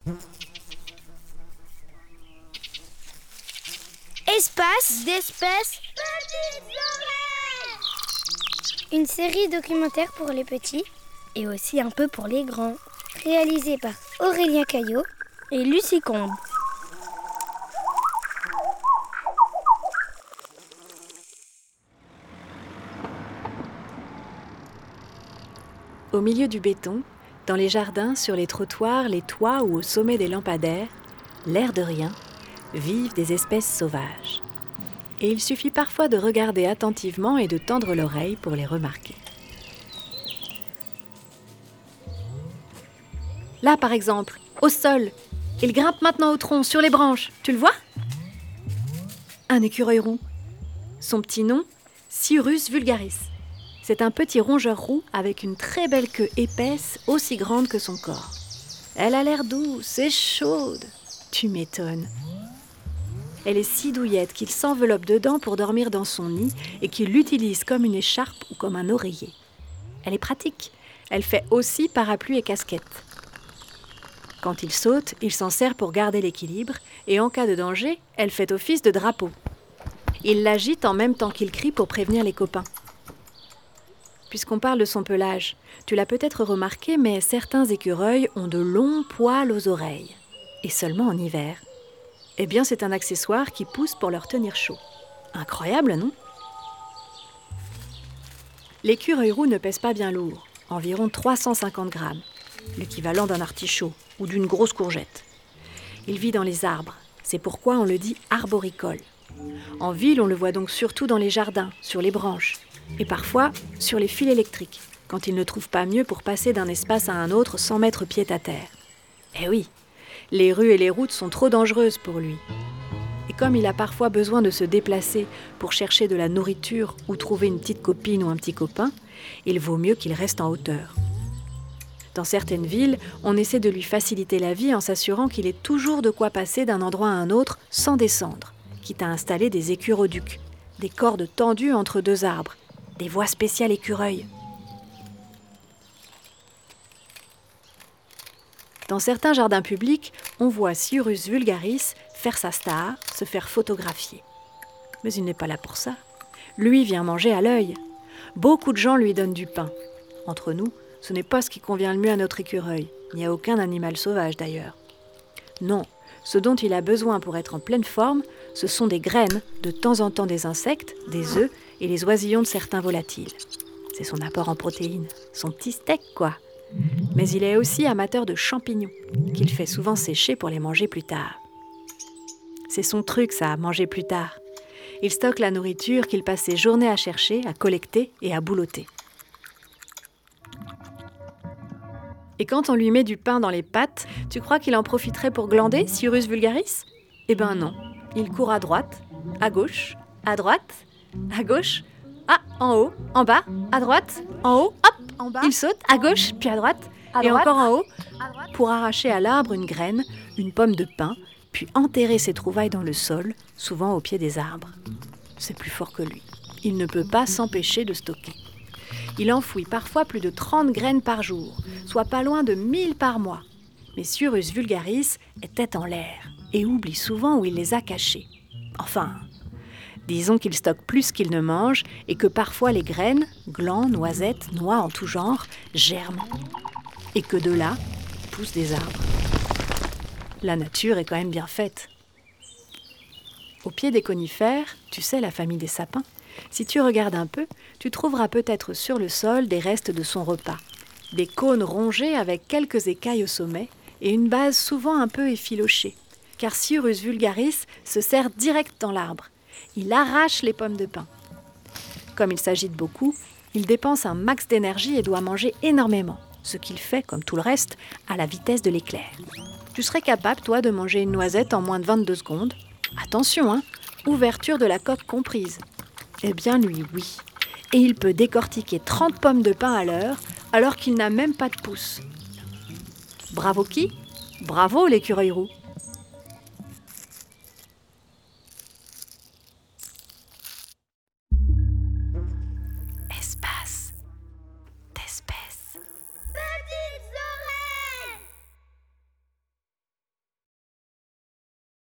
Espace d'espèces Petites oreilles. Une série documentaire pour les petits et aussi un peu pour les grands. Réalisée par Aurélien Caillot et Lucie Combe. Au milieu du béton, dans les jardins, sur les trottoirs, les toits ou au sommet des lampadaires, l'air de rien, vivent des espèces sauvages. Et il suffit parfois de regarder attentivement et de tendre l'oreille pour les remarquer. Là, par exemple, au sol, il grimpe maintenant au tronc, sur les branches. Tu le vois ? Un écureuil roux. Son petit nom, Sciurus vulgaris. C'est un petit rongeur roux avec une très belle queue épaisse, aussi grande que son corps. Elle a l'air douce et chaude. Tu m'étonnes. Elle est si douillette qu'il s'enveloppe dedans pour dormir dans son nid et qu'il l'utilise comme une écharpe ou comme un oreiller. Elle est pratique. Elle fait aussi parapluie et casquette. Quand il saute, il s'en sert pour garder l'équilibre et en cas de danger, elle fait office de drapeau. Il l'agite en même temps qu'il crie pour prévenir les copains. Puisqu'on parle de son pelage, tu l'as peut-être remarqué, mais certains écureuils ont de longs poils aux oreilles. Et seulement en hiver. Eh bien, c'est un accessoire qui pousse pour leur tenir chaud. Incroyable, non ? L'écureuil roux ne pèse pas bien lourd, environ 350 grammes, l'équivalent d'un artichaut ou d'une grosse courgette. Il vit dans les arbres, c'est pourquoi on le dit arboricole. En ville, on le voit donc surtout dans les jardins, sur les branches, et parfois sur les fils électriques, quand il ne trouve pas mieux pour passer d'un espace à un autre sans mettre pied à terre. Eh oui, les rues et les routes sont trop dangereuses pour lui. Et comme il a parfois besoin de se déplacer pour chercher de la nourriture ou trouver une petite copine ou un petit copain, il vaut mieux qu'il reste en hauteur. Dans certaines villes, on essaie de lui faciliter la vie en s'assurant qu'il ait toujours de quoi passer d'un endroit à un autre sans descendre, quitte à installer des écuroducs, des cordes tendues entre deux arbres, des voies spéciales écureuils. Dans certains jardins publics, on voit Sciurus vulgaris faire sa star, se faire photographier. Mais il n'est pas là pour ça. Lui vient manger à l'œil. Beaucoup de gens lui donnent du pain. Entre nous, ce n'est pas ce qui convient le mieux à notre écureuil, ni à aucun animal sauvage d'ailleurs. Non, ce dont il a besoin pour être en pleine forme, ce sont des graines, de temps en temps des insectes, des œufs et les oisillons de certains volatiles. C'est son apport en protéines, son petit steak quoi. Mais il est aussi amateur de champignons, qu'il fait souvent sécher pour les manger plus tard. C'est son truc ça, manger plus tard. Il stocke la nourriture qu'il passe ses journées à chercher, à collecter et à boulotter. Et quand on lui met du pain dans les pattes, tu crois qu'il en profiterait pour glander, Sciurus vulgaris ? Eh ben non, il court à droite, à gauche, à droite, à gauche, en haut, en bas, à droite, en haut, hop, en bas. Il saute à gauche, puis à droite, et encore en haut, pour arracher à l'arbre une graine, une pomme de pin, puis enterrer ses trouvailles dans le sol, souvent au pied des arbres. C'est plus fort que lui. Il ne peut pas s'empêcher de stocker. Il enfouit parfois plus de 30 graines par jour, soit pas loin de 1000 par mois. Mais Sciurus vulgaris est tête en l'air et oublie souvent où il les a cachées. Enfin, disons qu'il stocke plus qu'il ne mange et que parfois les graines, glands, noisettes, noix en tout genre, germent. Et que de là, poussent des arbres. La nature est quand même bien faite. Au pied des conifères, tu sais, la famille des sapins, si tu regardes un peu, tu trouveras peut-être sur le sol des restes de son repas. Des cônes rongés avec quelques écailles au sommet et une base souvent un peu effilochée. Car Sciurus vulgaris se serre direct dans l'arbre. Il arrache les pommes de pin. Comme il s'agite beaucoup, il dépense un max d'énergie et doit manger énormément. Ce qu'il fait, comme tout le reste, à la vitesse de l'éclair. Tu serais capable, toi, de manger une noisette en moins de 22 secondes. Attention, hein, ouverture de la coque comprise. Eh bien, lui, oui. Et il peut décortiquer 30 pommes de pin à l'heure, alors qu'il n'a même pas de pouce. Bravo qui ? Bravo l'écureuil roux.